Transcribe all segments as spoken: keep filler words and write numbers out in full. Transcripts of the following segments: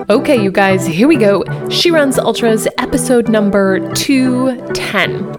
Okay, you guys, here we go. She Runs Ultras, episode number two ten.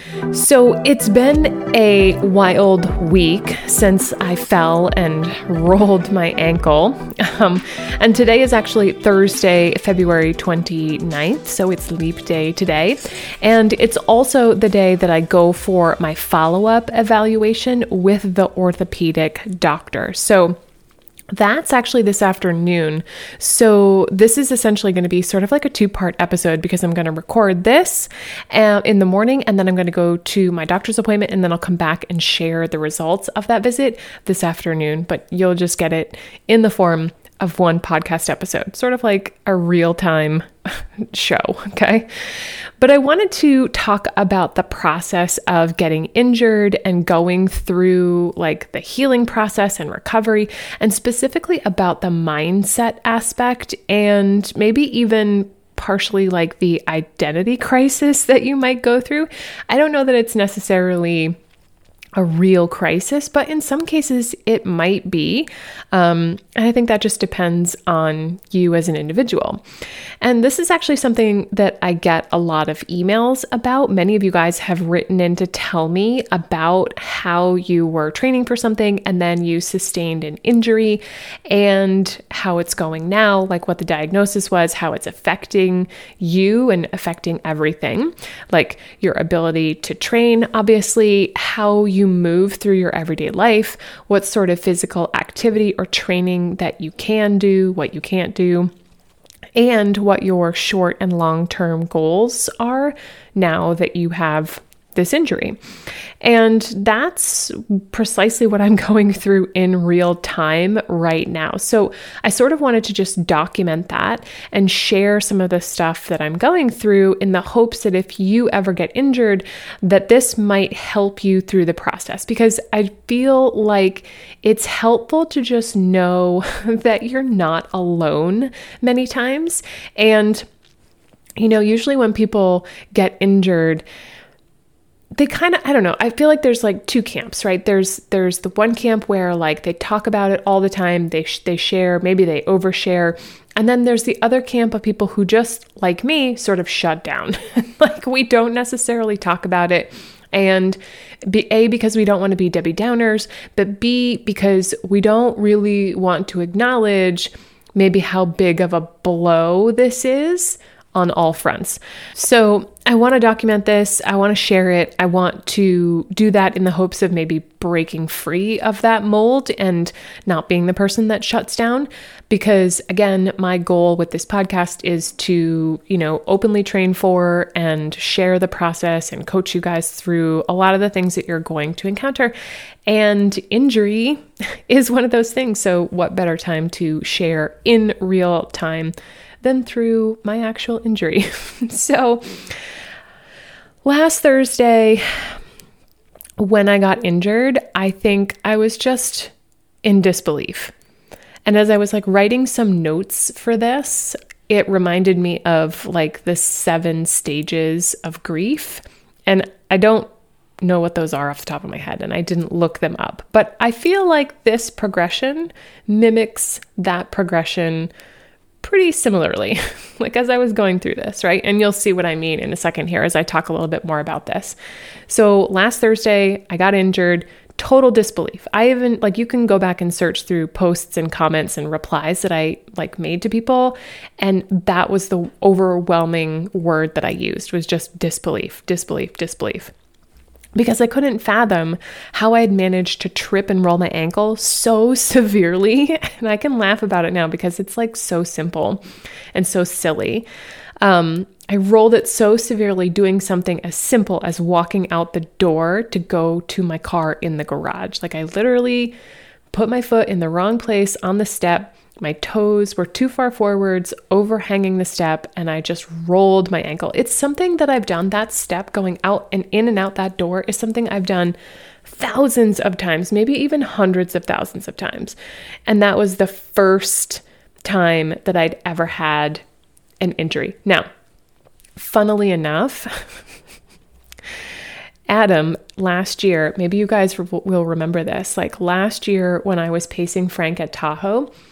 So it's been a wild week since I fell and rolled my ankle. Um, and today is actually Thursday, February twenty-ninth, so it's leap day today. And it's also the day that I go for my follow-up evaluation with the orthopedic doctor. So that's actually this afternoon. So this is essentially going to be sort of like a two-part episode because I'm going to record this uh, in the morning, and then I'm going to go to my doctor's appointment, and then I'll come back and share the results of that visit this afternoon. But you'll just get it in the form of one podcast episode, sort of like a real-time show, okay? But I wanted to talk about the process of getting injured and going through like the healing process and recovery, and specifically about the mindset aspect and maybe even partially like the identity crisis that you might go through. I don't know that it's necessarily a real crisis, but in some cases it might be. Um, and I think that just depends on you as an individual. And this is actually something that I get a lot of emails about. Many of you guys have written in to tell me about how you were training for something and then you sustained an injury and how it's going now, like what the diagnosis was, how it's affecting you and affecting everything, like your ability to train, obviously, how you move through your everyday life, what sort of physical activity or training that you can do, what you can't do, and what your short and long-term goals are now that you have this injury. And that's precisely what I'm going through in real time right now. So I sort of wanted to just document that and share some of the stuff that I'm going through in the hopes that if you ever get injured, that this might help you through the process, because I feel like it's helpful to just know that you're not alone many times. And, you know, usually when people get injured, they kind of, I don't know, I feel like there's like two camps, right? There's there's the one camp where like they talk about it all the time, they sh- they share, maybe they overshare. And then there's the other camp of people who just, like me, sort of shut down. Like we don't necessarily talk about it. And B, A, because we don't want to be Debbie Downers, but B, because we don't really want to acknowledge maybe how big of a blow this is on all fronts. So I want to document this. I want to share it. I want to do that in the hopes of maybe breaking free of that mold and not being the person that shuts down. Because again, my goal with this podcast is to, you know, openly train for and share the process and coach you guys through a lot of the things that you're going to encounter. And injury is one of those things. So what better time to share in real time than through my actual injury. So last Thursday, when I got injured, I think I was just in disbelief. And as I was like writing some notes for this, it reminded me of like the seven stages of grief. And I don't know what those are off the top of my head, and I didn't look them up. But I feel like this progression mimics that progression pretty similarly, like as I was going through this, right? And you'll see what I mean in a second here as I talk a little bit more about this. So last Thursday, I got injured, total disbelief. I even, like, you can go back and search through posts and comments and replies that I like made to people. And that was the overwhelming word that I used, was just disbelief, disbelief, disbelief. Because I couldn't fathom how I had managed to trip and roll my ankle so severely. And I can laugh about it now because it's like so simple and so silly. Um, I rolled it so severely doing something as simple as walking out the door to go to my car in the garage. Like I literally put my foot in the wrong place on the step. My toes were too far forwards, overhanging the step, and I just rolled my ankle. It's something that I've done. That step going out and in and out that door is something I've done thousands of times, maybe even hundreds of thousands of times. And that was the first time that I'd ever had an injury. Now, funnily enough, Adam, last year, maybe you guys will remember this, like last year when I was pacing Frank at Tahoe,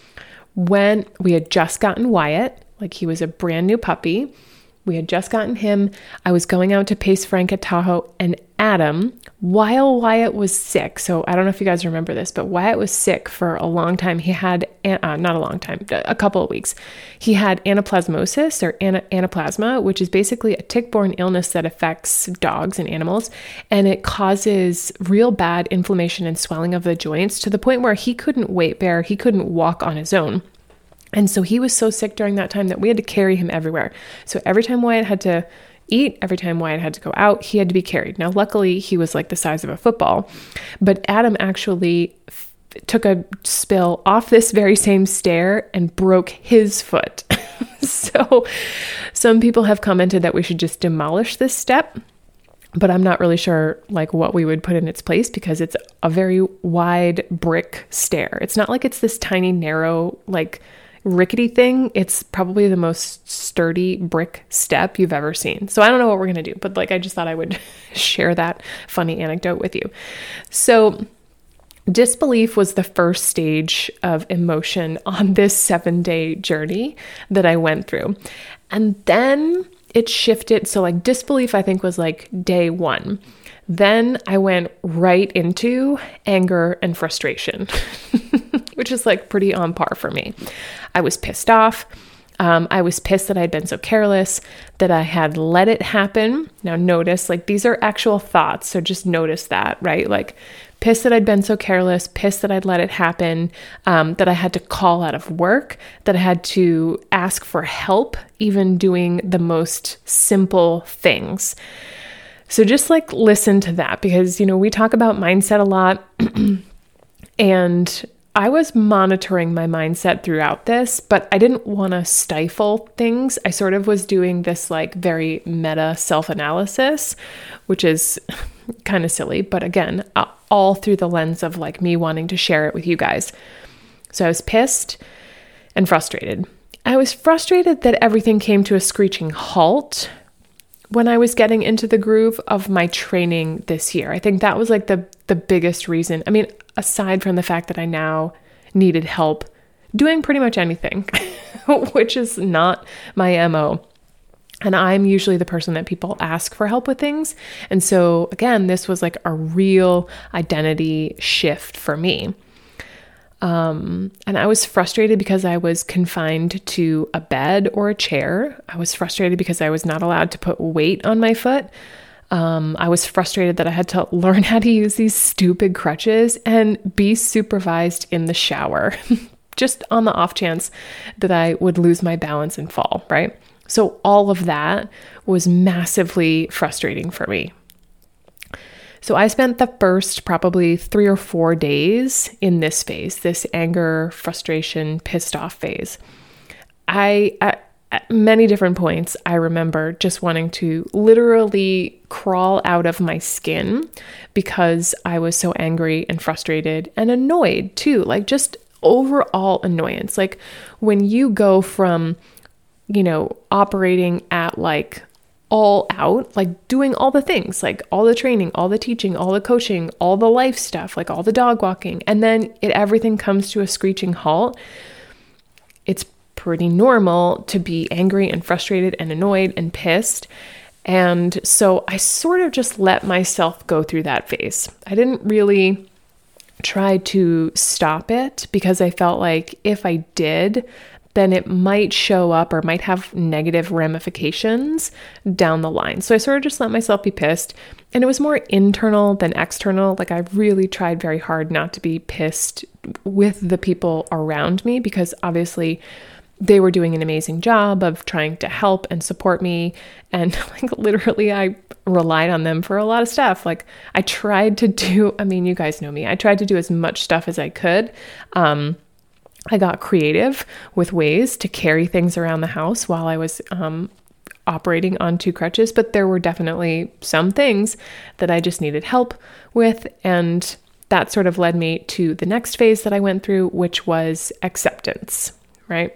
when we had just gotten Wyatt, like he was a brand new puppy. We had just gotten him. I was going out to pace Frank at Tahoe, and Adam, while Wyatt was sick, so I don't know if you guys remember this, but Wyatt was sick for a long time. He had, uh, not a long time, a couple of weeks. He had anaplasmosis or ana- anaplasma, which is basically a tick-borne illness that affects dogs and animals, and it causes real bad inflammation and swelling of the joints to the point where he couldn't weight bear, he couldn't walk on his own. And so he was so sick during that time that we had to carry him everywhere. So every time Wyatt had to eat, every time Wyatt had to go out, he had to be carried. Now, luckily, he was like the size of a football, but Adam actually f- took a spill off this very same stair and broke his foot. So some people have commented that we should just demolish this step, but I'm not really sure like what we would put in its place because it's a very wide brick stair. It's not like it's this tiny, narrow, like rickety thing. It's probably the most sturdy brick step you've ever seen. So I don't know what we're going to do, but like, I just thought I would share that funny anecdote with you. So disbelief was the first stage of emotion on this seven day journey that I went through. And then it shifted. So like disbelief, I think was like day one. Then I went right into anger and frustration, which is like pretty on par for me. I was pissed off. Um, I was pissed that I'd been so careless, that I had let it happen. Now notice, like these are actual thoughts. So just notice that, right? Like pissed that I'd been so careless, pissed that I'd let it happen, um, that I had to call out of work, that I had to ask for help, even doing the most simple things. So just like listen to that because, you know, we talk about mindset a lot and I was monitoring my mindset throughout this, but I didn't want to stifle things. I sort of was doing this like very meta self-analysis, which is kind of silly, but again, all through the lens of like me wanting to share it with you guys. So I was pissed and frustrated. I was frustrated that everything came to a screeching halt when I was getting into the groove of my training this year. I think that was like the the biggest reason. I mean, aside from the fact that I now needed help doing pretty much anything, which is not my M O. And I'm usually the person that people ask for help with things. And so again, this was like a real identity shift for me. Um, and I was frustrated because I was confined to a bed or a chair. I was frustrated because I was not allowed to put weight on my foot. Um, I was frustrated that I had to learn how to use these stupid crutches and be supervised in the shower, just on the off chance that I would lose my balance and fall, right? So all of that was massively frustrating for me. So I spent the first probably three or four days in this phase, this anger, frustration, pissed off phase. I, at, at many different points, I remember just wanting to literally crawl out of my skin because I was so angry and frustrated and annoyed too, like just overall annoyance. Like when you go from, you know, operating at like all out, like doing all the things, like all the training, all the teaching, all the coaching, all the life stuff, like all the dog walking, and then it everything comes to a screeching halt. It's pretty normal to be angry and frustrated and annoyed and pissed. And so I sort of just let myself go through that phase. I didn't really try to stop it because I felt like if I did, then it might show up or might have negative ramifications down the line. So I sort of just let myself be pissed. And it was more internal than external. Like I really tried very hard not to be pissed with the people around me because obviously they were doing an amazing job of trying to help and support me. And like literally I relied on them for a lot of stuff. Like I tried to do, I mean, you guys know me. I tried to do as much stuff as I could. Um, I got creative with ways to carry things around the house while I was um, operating on two crutches, but there were definitely some things that I just needed help with. And that sort of led me to the next phase that I went through, which was acceptance, right?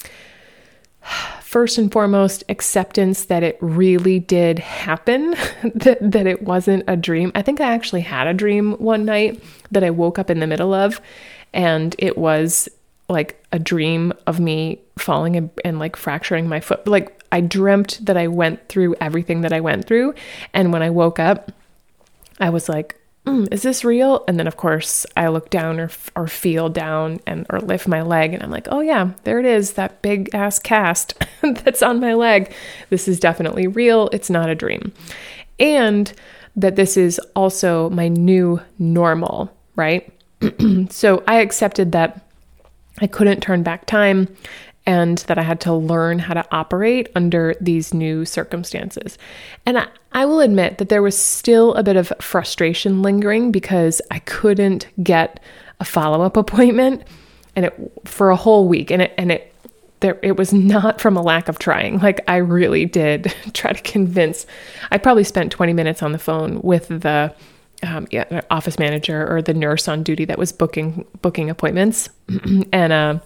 First and foremost, acceptance that it really did happen, that, that it wasn't a dream. I think I actually had a dream one night that I woke up in the middle of, and it was like a dream of me falling and, and like fracturing my foot. Like I dreamt that I went through everything that I went through. And when I woke up, I was like, mm, is this real? And then of course I look down or, or feel down and, or lift my leg. And I'm like, oh yeah, there it is. That big ass cast that's on my leg. This is definitely real. It's not a dream. And that this is also my new normal, right? So I accepted that I couldn't turn back time and that I had to learn how to operate under these new circumstances. And I, I will admit that there was still a bit of frustration lingering because I couldn't get a follow-up appointment and it for a whole week. And it, and it, there, it was not from a lack of trying. Like I really did try to convince, I probably spent twenty minutes on the phone with the Um, yeah, office manager or the nurse on duty that was booking booking appointments. And uh,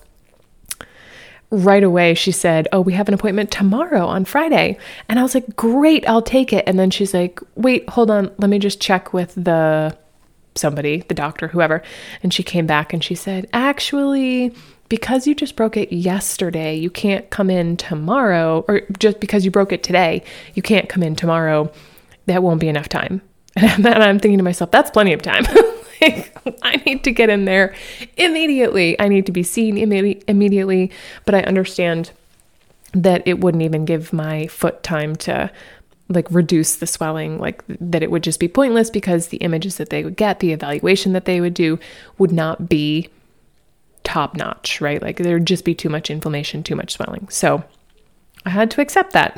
right away she said, oh, we have an appointment tomorrow on Friday. And I was like, great, I'll take it. And then she's like, wait, hold on. Let me just check with the somebody, the doctor, whoever. And she came back and she said, actually, because you just broke it yesterday, you can't come in tomorrow. Or just because you broke it today, you can't come in tomorrow. That won't be enough time. And I'm thinking to myself, that's plenty of time. Like, I need to get in there immediately. I need to be seen imme- immediately. But I understand that it wouldn't even give my foot time to like reduce the swelling, like that it would just be pointless because the images that they would get, the evaluation that they would do would not be top notch, right? Like there'd just be too much inflammation, too much swelling. So I had to accept that.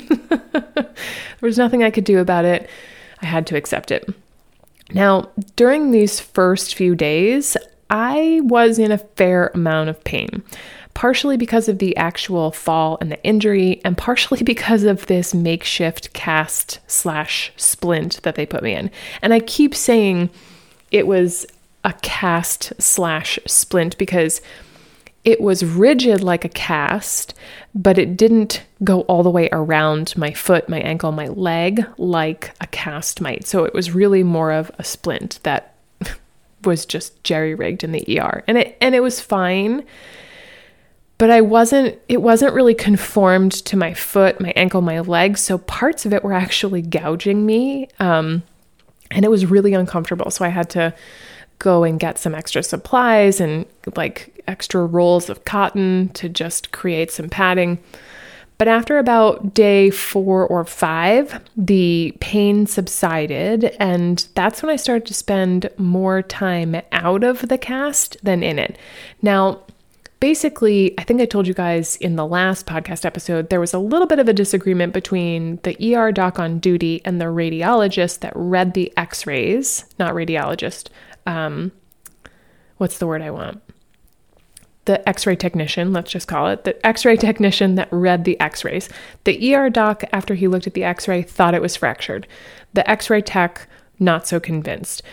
There was nothing I could do about it. I had to accept it. Now, during these first few days, I was in a fair amount of pain, partially because of the actual fall and the injury, and partially because of this makeshift cast slash splint that they put me in. And I keep saying it was a cast slash splint because it was rigid like a cast, but it didn't go all the way around my foot, my ankle, my leg like a cast might. So it was really more of a splint that was just jerry-rigged in the E R. And it and it was fine, but I wasn't it wasn't really conformed to my foot, my ankle, my leg. So parts of it were actually gouging me. Um, and it was really uncomfortable. So I had to go and get some extra supplies and like extra rolls of cotton to just create some padding. But after about day four or five, the pain subsided, and that's when I started to spend more time out of the cast than in it. Now, basically, I think I told you guys in the last podcast episode, there was a little bit of a disagreement between the E R doc on duty and the radiologist that read the x-rays, not radiologist, um, what's the word I want? The x-ray technician, let's just call it, the x-ray technician that read the x-rays. The E R doc, after he looked at the x-ray, thought it was fractured. The x-ray tech, not so convinced.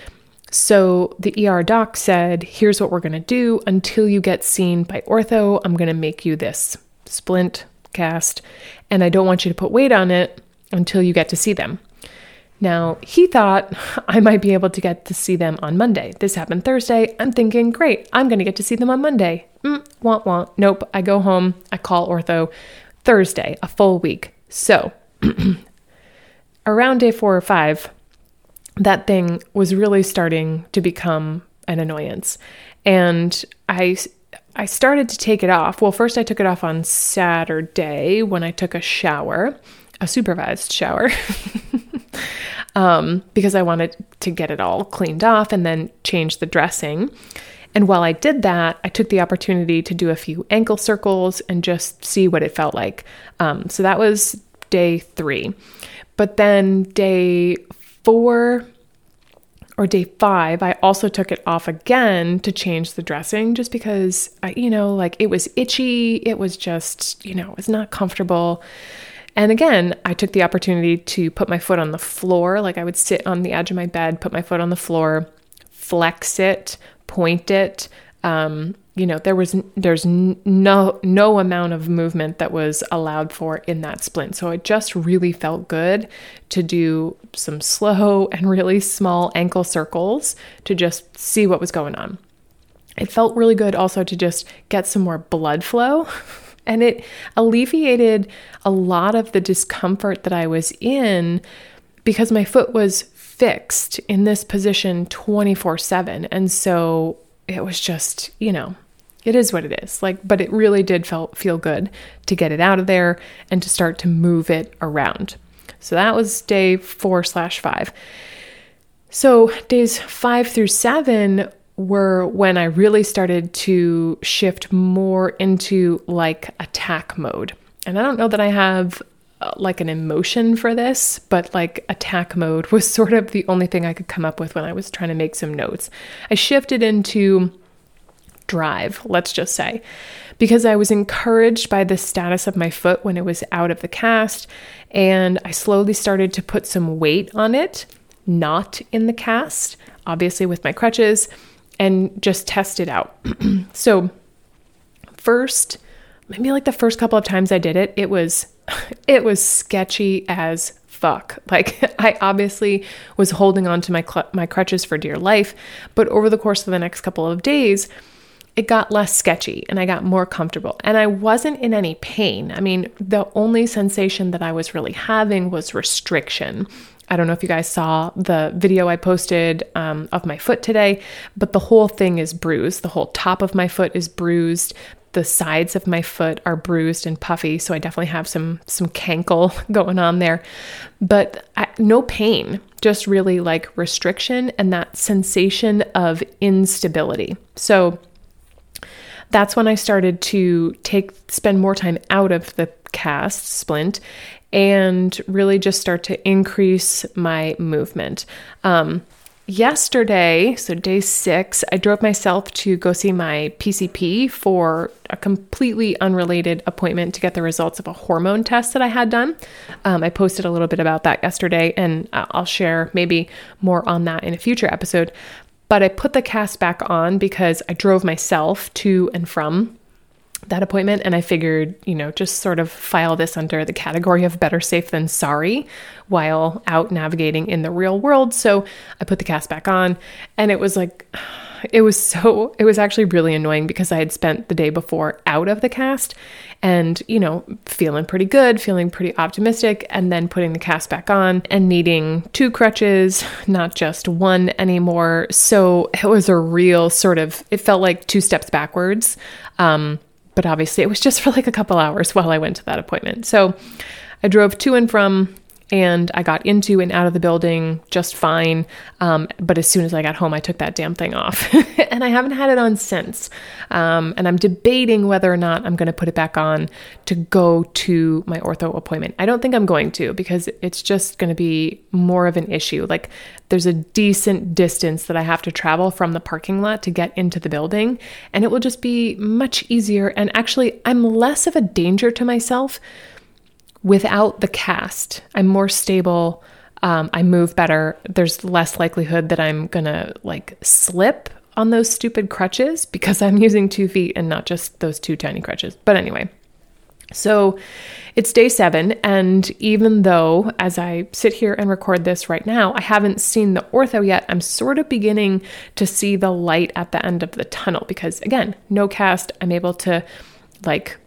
So the E R doc said, here's what we're going to do. Until you get seen by ortho, I'm going to make you this splint cast, and I don't want you to put weight on it until you get to see them. Now, he thought I might be able to get to see them on Monday. This happened Thursday. I'm thinking, great, I'm going to get to see them on Monday. Mm, want, want. Nope. I go home. I call ortho Thursday, a full week. So around day four or five, that thing was really starting to become an annoyance. And I, I started to take it off. Well, first I took it off on Saturday when I took a shower, a supervised shower. Um, because I wanted to get it all cleaned off and then change the dressing. And while I did that, I took the opportunity to do a few ankle circles and just see what it felt like. Um, so that was day three. But then day four or day five, I also took it off again to change the dressing just because, I, you know, like it was itchy. It was just, you know, it was not comfortable. And again, I took the opportunity to put my foot on the floor. Like I would sit on the edge of my bed, put my foot on the floor, flex it, point it. Um, you know, there was, there's no, no amount of movement that was allowed for in that splint. So it just really felt good to do some slow and really small ankle circles to just see what was going on. It felt really good also to just get some more blood flow. And it alleviated a lot of the discomfort that I was in because my foot was fixed in this position twenty-four seven. And so it was just, you know, it is what it is. Like, but it really did felt feel good to get it out of there and to start to move it around. So that was day four slash five. So days five through seven were when I really started to shift more into like attack mode. And I don't know that I have uh, like an emotion for this, but like attack mode was sort of the only thing I could come up with when I was trying to make some notes. I shifted into drive, let's just say, because I was encouraged by the status of my foot when it was out of the cast, and I slowly started to put some weight on it, not in the cast, obviously with my crutches, and just test it out. So first, maybe like the first couple of times I did it, it was, it was sketchy as fuck. Like I obviously was holding on to my, cl- my crutches for dear life, but over the course of the next couple of days, it got less sketchy and I got more comfortable and I wasn't in any pain. I mean, the only sensation that I was really having was restriction. I don't know if you guys saw the video I posted um, of my foot today, but the whole thing is bruised. The whole top of my foot is bruised. The sides of my foot are bruised and puffy. So I definitely have some, some cankle going on there, but I, no pain, just really like restriction and that sensation of instability. So that's when I started to take, spend more time out of the cast splint and really just start to increase my movement. Um, yesterday, so day six, I drove myself to go see my P C P for a completely unrelated appointment to get the results of a hormone test that I had done. Um, I posted a little bit about that yesterday, and I'll share maybe more on that in a future episode. But I put the cast back on because I drove myself to and from that appointment. And I figured, you know, just sort of file this under the category of better safe than sorry while out navigating in the real world. So I put the cast back on and it was like, it was so, it was actually really annoying because I had spent the day before out of the cast and, you know, feeling pretty good, feeling pretty optimistic, and then putting the cast back on and needing two crutches, not just one anymore. So it was a real sort of, it felt like two steps backwards. Um, But obviously it was just for like a couple hours while I went to that appointment. So I drove to and from, and I got into and out of the building just fine. Um, but as soon as I got home, I took that damn thing off and I haven't had it on since. Um, and I'm debating whether or not I'm going to put it back on to go to my ortho appointment. I don't think I'm going to because it's just going to be more of an issue. Like there's a decent distance that I have to travel from the parking lot to get into the building, and it will just be much easier. And actually, I'm less of a danger to myself without the cast. I'm more stable. Um, I move better. There's less likelihood that I'm going to like slip on those stupid crutches because I'm using two feet and not just those two tiny crutches. But anyway, so it's day seven. And even though as I sit here and record this right now, I haven't seen the ortho yet, I'm sort of beginning to see the light at the end of the tunnel because again, no cast. I'm able to like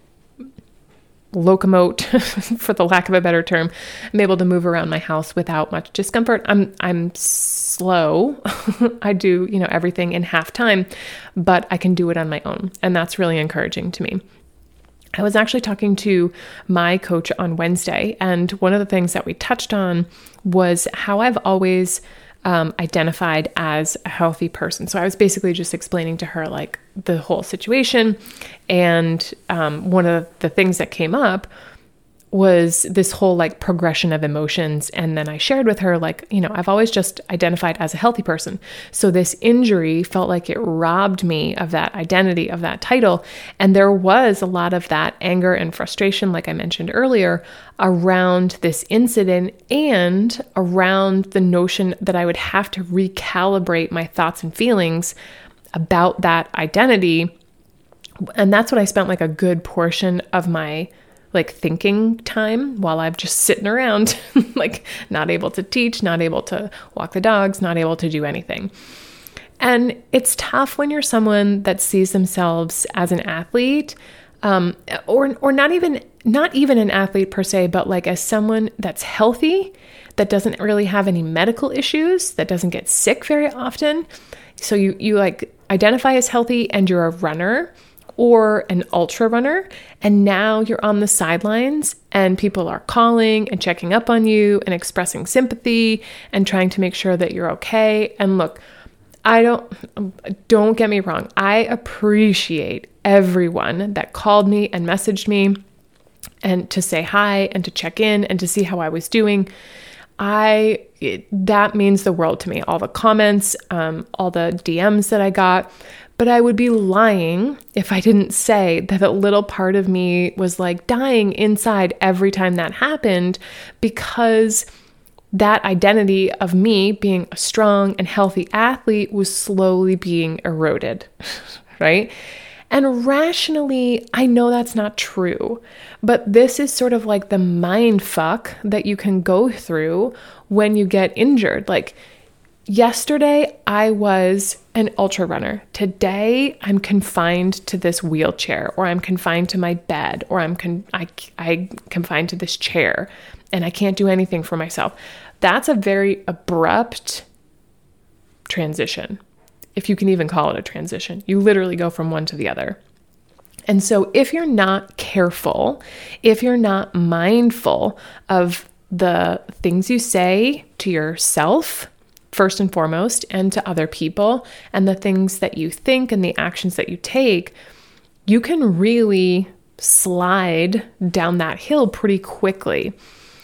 locomote, for the lack of a better term. I'm able to move around my house without much discomfort. I'm I'm slow. I do, you know, everything in half time, but I can do it on my own. And that's really encouraging to me. I was actually talking to my coach on Wednesday, and one of the things that we touched on was how I've always Um, identified as a healthy person. So I was basically just explaining to her like the whole situation. And um, one of the things that came up was this whole like progression of emotions. And then I shared with her, like, you know, I've always just identified as a healthy person. So this injury felt like it robbed me of that identity, of that title. And there was a lot of that anger and frustration, like I mentioned earlier, around this incident and around the notion that I would have to recalibrate my thoughts and feelings about that identity. And that's what I spent like a good portion of my like thinking time while I'm just sitting around, like not able to teach, not able to walk the dogs, not able to do anything. And it's tough when you're someone that sees themselves as an athlete, um, or or not even not even an athlete per se, but like as someone that's healthy, that doesn't really have any medical issues, that doesn't get sick very often. So you you like identify as healthy and you're a runner or an ultra runner, and now you're on the sidelines and people are calling and checking up on you and expressing sympathy and trying to make sure that you're okay. And look, I don't, don't get me wrong. I appreciate everyone that called me and messaged me and to say hi and to check in and to see how I was doing. I, it, that means the world to me. All the comments, um, all the D Ms that I got, but I would be lying if I didn't say that a little part of me was like dying inside every time that happened, because that identity of me being a strong and healthy athlete was slowly being eroded, right? And rationally, I know that's not true, but this is sort of like the mind fuck that you can go through when you get injured. Like yesterday, I was an ultra runner. Today, I'm confined to this wheelchair, or I'm confined to my bed, or I'm con- I, I confined to this chair, and I can't do anything for myself. That's a very abrupt transition, if you can even call it a transition. You literally go from one to the other. And so if you're not careful, if you're not mindful of the things you say to yourself, first and foremost, and to other people, and the things that you think and the actions that you take, you can really slide down that hill pretty quickly.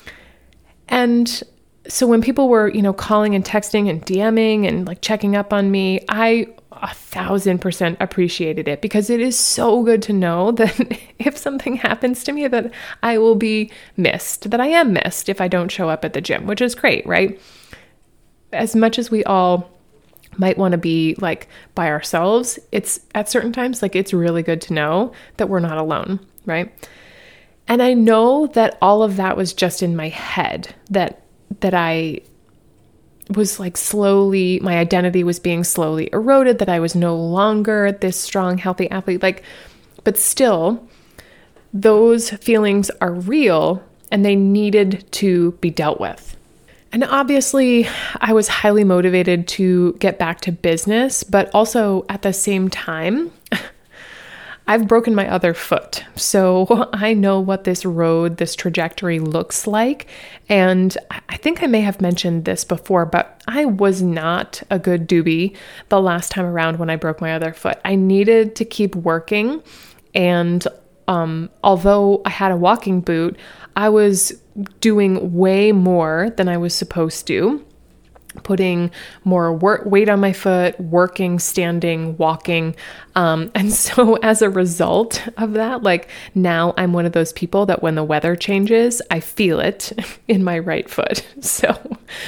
And so when people were, you know, calling and texting and DMing and like checking up on me, I a thousand percent appreciated it, because it is so good to know that if something happens to me, that I will be missed, that I am missed if I don't show up at the gym, which is great, right? As much as we all might want to be like by ourselves, it's at certain times, like it's really good to know that we're not alone, right? And I know that all of that was just in my head, that that I was like slowly, my identity was being slowly eroded, that I was no longer this strong, healthy athlete. Like, but still, those feelings are real and they needed to be dealt with. And obviously, I was highly motivated to get back to business, but also at the same time, I've broken my other foot. So I know what this road, this trajectory looks like. And I think I may have mentioned this before, but I was not a good doobie the last time around when I broke my other foot. I needed to keep working. And um, although I had a walking boot, I was doing way more than I was supposed to, putting more work, weight on my foot, working, standing, walking. Um, and so as a result of that, like now I'm one of those people that when the weather changes, I feel it in my right foot. So,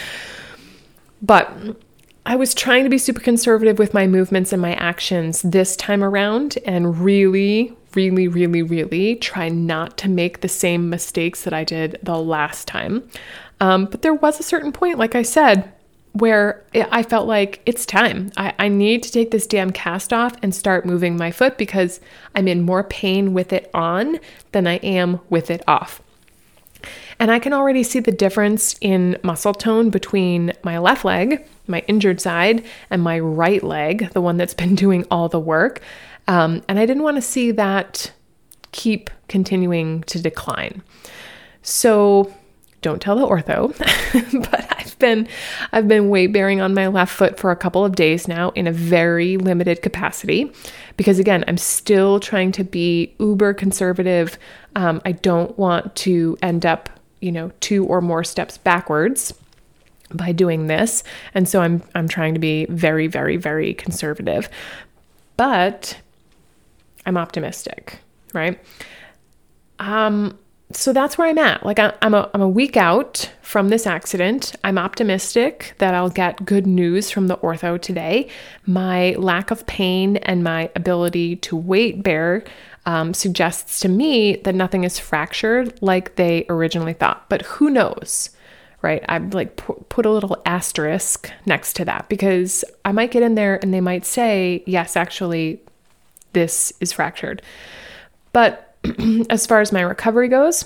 but I was trying to be super conservative with my movements and my actions this time around, and really, really, really, really try not to make the same mistakes that I did the last time. Um, but there was a certain point, like I said, where I felt like it's time. I, I need to take this damn cast off and start moving my foot, because I'm in more pain with it on than I am with it off. And I can already see the difference in muscle tone between my left leg, my injured side, and my right leg, the one that's been doing all the work. Um, and I didn't want to see that keep continuing to decline. So don't tell the ortho, but I've been, I've been weight bearing on my left foot for a couple of days now in a very limited capacity, because again, I'm still trying to be uber conservative. Um, I don't want to end up, you know, two or more steps backwards by doing this. And so I'm, I'm trying to be very, very, very conservative, but I'm optimistic, right? Um, So that's where I'm at. Like I, I'm a, I'm a week out from this accident. I'm optimistic that I'll get good news from the ortho today. My lack of pain and my ability to weight bear um, suggests to me that nothing is fractured like they originally thought. But who knows, right? I'd like pu- put a little asterisk next to that because I might get in there and they might say, yes, actually, this is fractured. But as far as my recovery goes,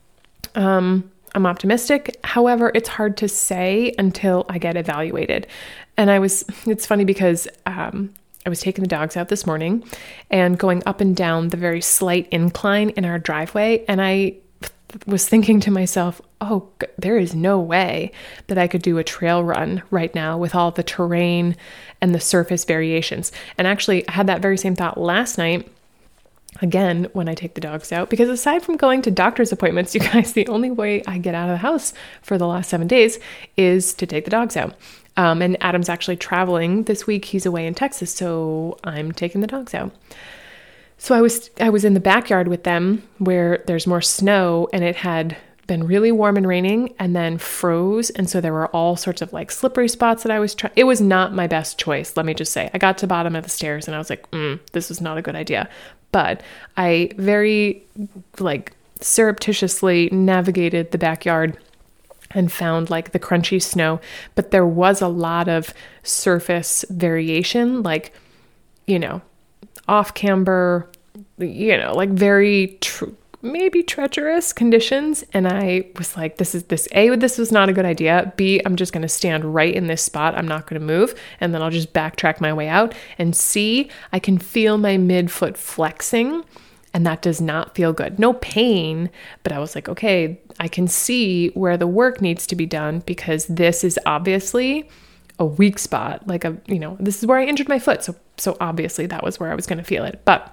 um, I'm optimistic. However, it's hard to say until I get evaluated. And I was, it's funny because um, I was taking the dogs out this morning and going up and down the very slight incline in our driveway. And I was thinking to myself, oh, there is no way that I could do a trail run right now with all the terrain and the surface variations. And actually, I had that very same thought last night, again, when I take the dogs out, because aside from going to doctor's appointments, you guys, the only way I get out of the house for the last seven days is to take the dogs out. Um, and Adam's actually traveling this week. He's away in Texas, so I'm taking the dogs out. So I was I was in the backyard with them where there's more snow, and it had been really warm and raining and then froze. And so there were all sorts of like slippery spots that I was trying. It was not my best choice. Let me just say, I got to the bottom of the stairs and I was like, mm, this is not a good idea. But I very like surreptitiously navigated the backyard and found like the crunchy snow, but there was a lot of surface variation, like, you know, off camber, you know, like very tr- maybe treacherous conditions. And I was like, this is this, A, this was not a good idea. B, I'm just going to stand right in this spot. I'm not going to move. And then I'll just backtrack my way out. And C, I can feel my midfoot flexing. And that does not feel good. No pain, but I was like, okay, I can see where the work needs to be done because this is obviously a weak spot. Like a, you know, this is where I injured my foot. So, so obviously that was where I was going to feel it. But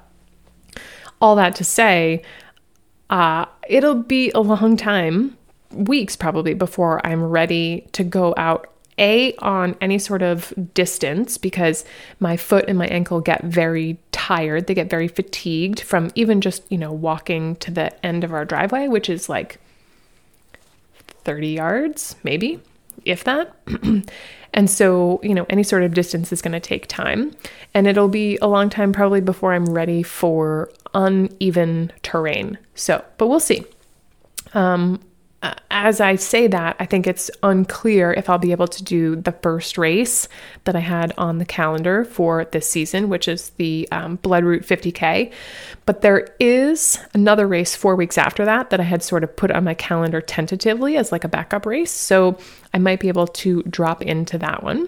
all that to say, uh, it'll be a long time, weeks probably, before I'm ready to go out A, on any sort of distance, because my foot and my ankle get very tired. They get very fatigued from even just, you know, walking to the end of our driveway, which is like thirty yards, maybe, if that. And so, you know, any sort of distance is going to take time, and it'll be a long time probably before I'm ready for uneven terrain. So, but we'll see. Um, As I say that, I think it's unclear if I'll be able to do the first race that I had on the calendar for this season, which is the um, Bloodroot fifty K. But there is another race four weeks after that that I had sort of put on my calendar tentatively as like a backup race. So I might be able to drop into that one.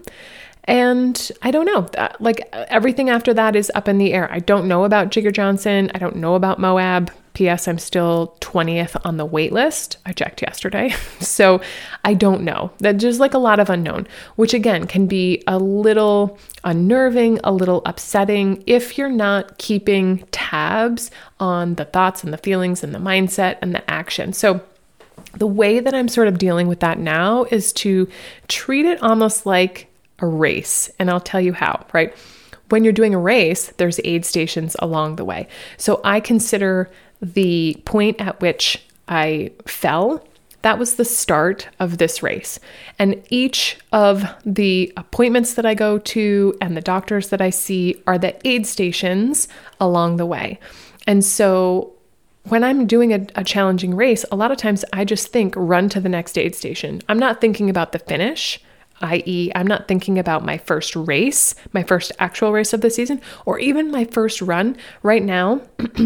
And I don't know, like everything after that is up in the air. I don't know about Jigger Johnson. I don't know about Moab. P S. I'm still twentieth on the wait list. I checked yesterday. So I don't know. That's just like a lot of unknown, which again can be a little unnerving, a little upsetting if you're not keeping tabs on the thoughts and the feelings and the mindset and the action. So the way that I'm sort of dealing with that now is to treat it almost like a race. And I'll tell you how, right? When you're doing a race, there's aid stations along the way. So I consider the point at which I fell, that was the start of this race. And each of the appointments that I go to and the doctors that I see are the aid stations along the way. And so when I'm doing a, a challenging race, a lot of times I just think run to the next aid station. I'm not thinking about the finish, that is, I'm not thinking about my first race, my first actual race of the season, or even my first run. Right now,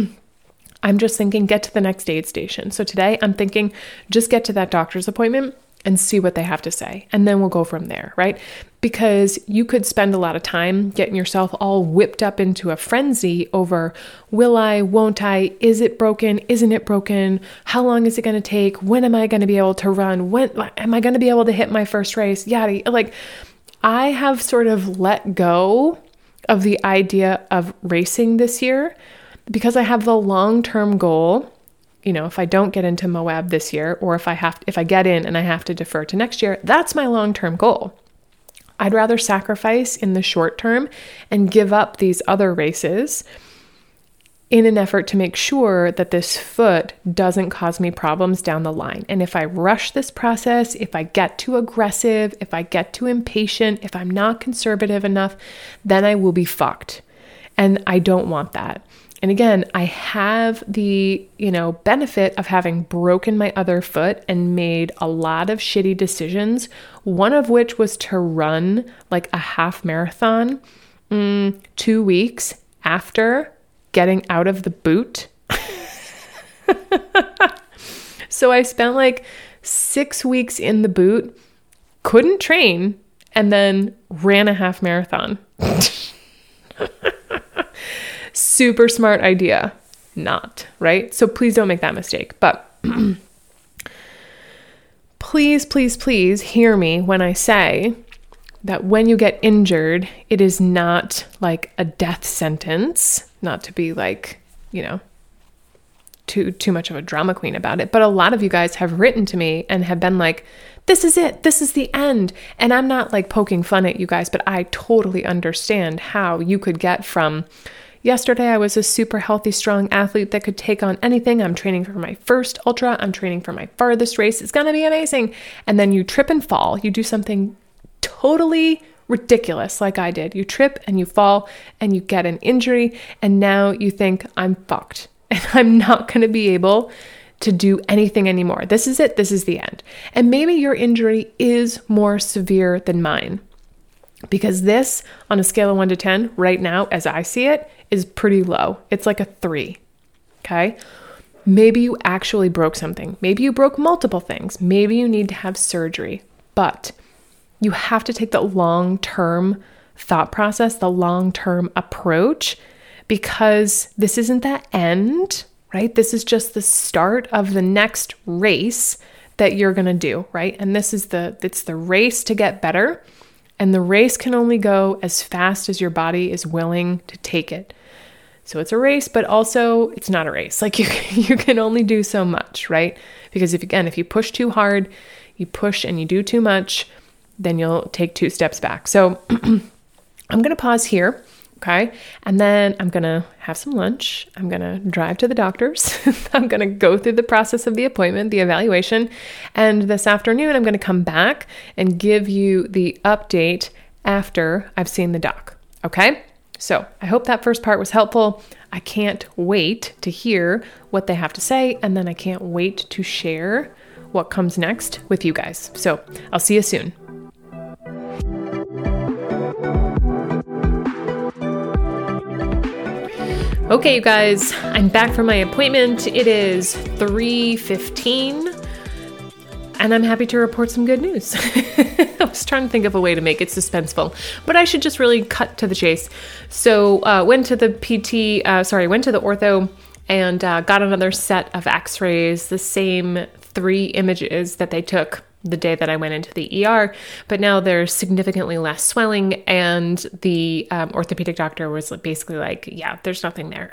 I'm just thinking get to the next aid station. So today I'm thinking just get to that doctor's appointment and see what they have to say. And then we'll go from there, right? Because you could spend a lot of time getting yourself all whipped up into a frenzy over will I, won't I, is it broken, isn't it broken, how long is it going to take, when am I going to be able to run, when am I going to be able to hit my first race, yada. Like I have sort of let go of the idea of racing this year because I have the long-term goal. You know, if I don't get into Moab this year, or if I have, if I get in and I have to defer to next year, that's my long-term goal. I'd rather sacrifice in the short term and give up these other races in an effort to make sure that this foot doesn't cause me problems down the line. And if I rush this process, if I get too aggressive, if I get too impatient, if I'm not conservative enough, then I will be fucked. And I don't want that. And again, I have the, you know, benefit of having broken my other foot and made a lot of shitty decisions, one of which was to run like a half marathon mm, two weeks after getting out of the boot. So I spent like six weeks in the boot, couldn't train, and then ran a half marathon. Super smart idea. Not, right? So please don't make that mistake. But please, please, please hear me when I say that when you get injured, it is not like a death sentence, not to be like, you know, too too much of a drama queen about it. But a lot of you guys have written to me and have been like, this is it. This is the end. And I'm not like poking fun at you guys, but I totally understand how you could get from yesterday, I was a super healthy, strong athlete that could take on anything. I'm training for my first ultra. I'm training for my farthest race. It's going to be amazing. And then you trip and fall. You do something totally ridiculous like I did. You trip and you fall and you get an injury. And now you think, I'm fucked and I'm not going to be able to do anything anymore. This is it. This is the end. And maybe your injury is more severe than mine. Because this, on a scale of one to ten, right now, as I see it, is pretty low. It's like a three, okay? Maybe you actually broke something. Maybe you broke multiple things. Maybe you need to have surgery. But you have to take the long-term thought process, the long-term approach, because this isn't the end, right? This is just the start of the next race that you're going to do, right? And this is the, it's the race to get better. And the race can only go as fast as your body is willing to take it. So it's a race, but also it's not a race. Like you, you can only do so much, right? Because if, again, if you push too hard, you push and you do too much, then you'll take two steps back. So I'm going to pause here. Okay. And then I'm going to have some lunch. I'm going to drive to the doctor's. I'm going to go through the process of the appointment, the evaluation. And this afternoon, I'm going to come back and give you the update after I've seen the doc. Okay. So I hope that first part was helpful. I can't wait to hear what they have to say. And then I can't wait to share what comes next with you guys. So I'll see you soon. Okay, you guys, I'm back from my appointment. It is three fifteen, and I'm happy to report some good news. I was trying to think of a way to make it suspenseful, but I should just really cut to the chase. So, uh, went to the P T, uh, sorry, went to the ortho and uh, got another set of x-rays, the same three images that they took the day that I went into the E R, but now there's significantly less swelling, and the um, orthopedic doctor was basically like, yeah, there's nothing there.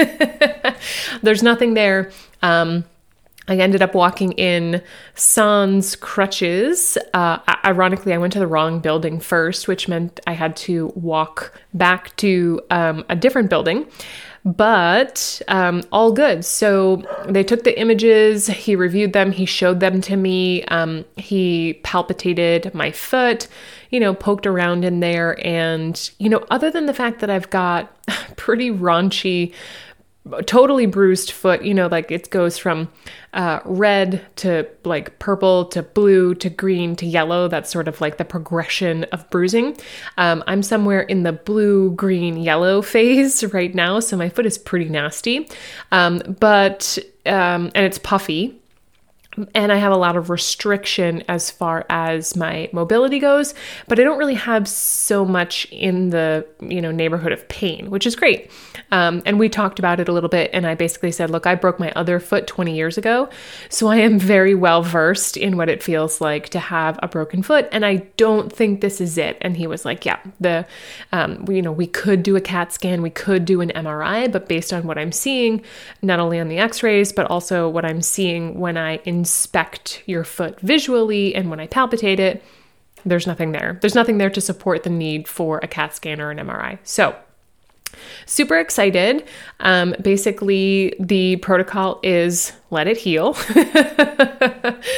There's nothing there. Um, I ended up walking in sans crutches. Uh, ironically, I went to the wrong building first, which meant I had to walk back to um, a different building. But um, all good. So they took the images, he reviewed them, he showed them to me, um, he palpated my foot, you know, poked around in there. And, you know, other than the fact that I've got pretty raunchy, totally bruised foot, you know, like it goes from uh, red to like purple to blue to green to yellow. That's sort of like the progression of bruising. Um, I'm somewhere in the blue, green, yellow phase right now. So my foot is pretty nasty, um, but, um, and it's puffy. And I have a lot of restriction as far as my mobility goes, but I don't really have so much in the, you know, neighborhood of pain, which is great. Um, and we talked about it a little bit, and I basically said, look, I broke my other foot twenty years ago, so I am very well versed in what it feels like to have a broken foot, and I don't think this is it. And he was like, yeah, the, um, you know, we could do a CAT scan, we could do an M R I, but based on what I'm seeing, not only on the x-rays, but also what I'm seeing when I inspect your foot visually and when I palpitate it, there's nothing there. There's nothing there to support the need for a CAT scan or an M R I. So super excited. Um, basically, the protocol is let it heal.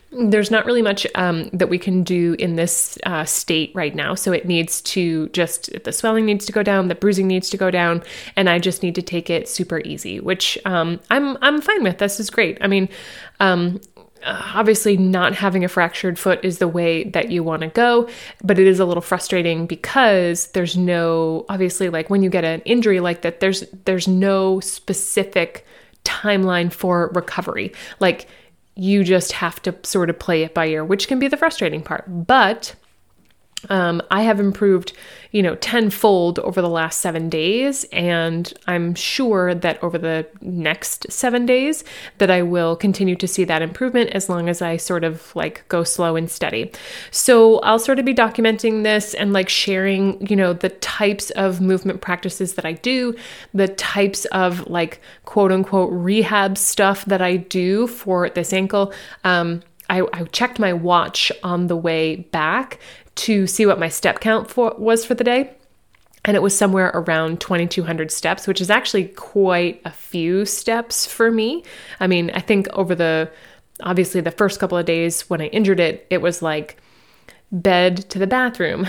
there's not really much um, that we can do in this uh, state right now. So it needs to just, the swelling needs to go down, the bruising needs to go down, and I just need to take it super easy, which um, I'm I'm fine with. This is great. I mean, um, obviously not having a fractured foot is the way that you want to go, but it is a little frustrating because there's no, obviously, like when you get an injury like that, there's there's no specific timeline for recovery. Like, you just have to sort of play it by ear, which can be the frustrating part. But um, I have improved, you know, tenfold over the last seven days. And I'm sure that over the next seven days that I will continue to see that improvement as long as I sort of like go slow and steady. So I'll sort of be documenting this and like sharing, you know, the types of movement practices that I do, the types of like quote unquote rehab stuff that I do for this ankle. Um, I, I checked my watch on the way back to see what my step count for was for the day. And it was somewhere around twenty-two hundred steps, which is actually quite a few steps for me. I mean, I think over the, obviously the first couple of days when I injured it, it was like bed to the bathroom,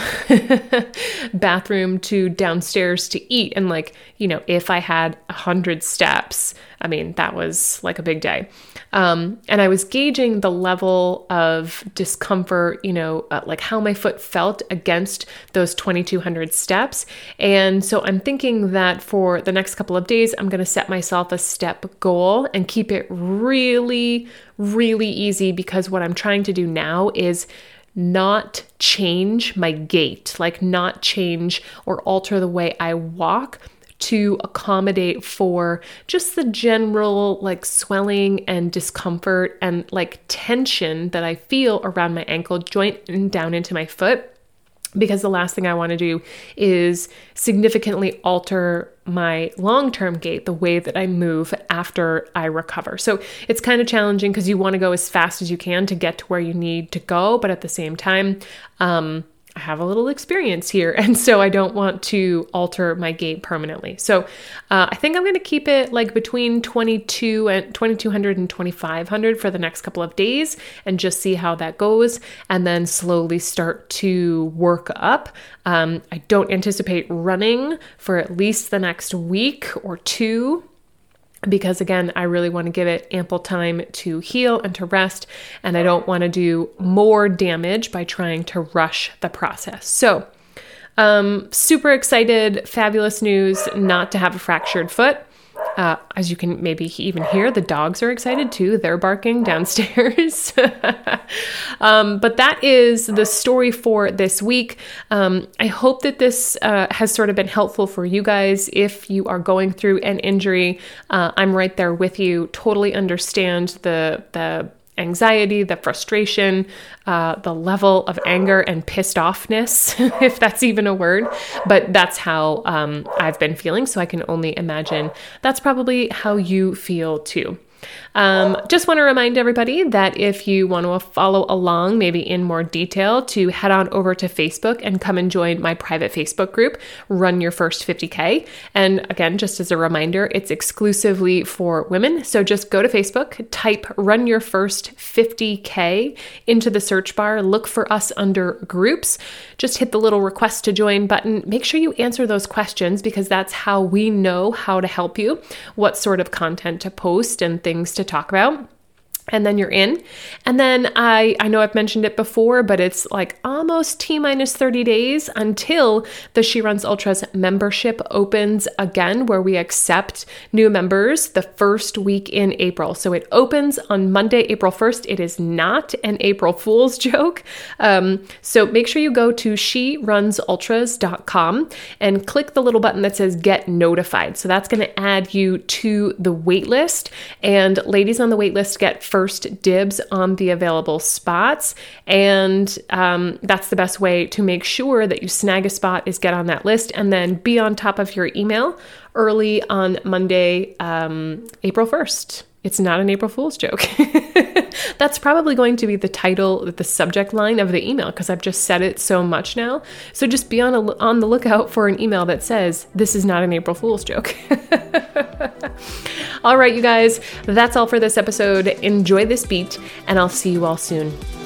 bathroom to downstairs to eat. And like, you know, if I had a hundred steps, I mean, that was like a big day. Um, and I was gauging the level of discomfort, you know, uh, like how my foot felt against those twenty-two hundred steps. And so I'm thinking that for the next couple of days, I'm going to set myself a step goal and keep it really, really easy, because what I'm trying to do now is not change my gait, like not change or alter the way I walk to accommodate for just the general like swelling and discomfort and like tension that I feel around my ankle joint and down into my foot. Because the last thing I want to do is significantly alter my long-term gait, the way that I move after I recover. So it's kind of challenging because you want to go as fast as you can to get to where you need to go. But at the same time, um, I have a little experience here. And so I don't want to alter my gait permanently. So uh, I think I'm going to keep it like between twenty-two and twenty-two hundred and twenty-five hundred for the next couple of days and just see how that goes. And then slowly start to work up. Um, I don't anticipate running for at least the next week or two, because again, I really want to give it ample time to heal and to rest, and I don't want to do more damage by trying to rush the process. So, um, super excited, fabulous news not to have a fractured foot. Uh, as you can maybe even hear, the dogs are excited too. They're barking downstairs. um, but that is the story for this week. Um, I hope that this uh, has sort of been helpful for you guys. If you are going through an injury, uh, I'm right there with you. Totally understand the the anxiety, the frustration, uh, the level of anger and pissed offness, if that's even a word. But that's how um, I've been feeling. So I can only imagine that's probably how you feel too. Um, just want to remind everybody that if you want to follow along, maybe in more detail, to head on over to Facebook and come and join my private Facebook group, Run Your First fifty K. And again, just as a reminder, it's exclusively for women. So just go to Facebook, type Run Your First fifty K into the search bar, look for us under groups, just hit the little request to join button. Make sure you answer those questions, because that's how we know how to help you, what sort of content to post and things to talk about. And then you're in. And then I, I know I've mentioned it before, but it's like almost T minus thirty days until the She Runs Ultras membership opens again, where we accept new members the first week in April. So it opens on Monday, April first. It is not an April Fool's joke. Um, so make sure you go to she runs ultras dot com and click the little button that says Get Notified. So that's going to add you to the wait list. And ladies on the wait list get first dibs on the available spots. And um, that's the best way to make sure that you snag a spot, is get on that list and then be on top of your email early on Monday, um, April first. It's not an April Fool's joke. That's probably going to be the title, the subject line of the email, because I've just said it so much now. So just be on, a, on the lookout for an email that says, this is not an April Fool's joke. All right, you guys, that's all for this episode. Enjoy this beat, and I'll see you all soon.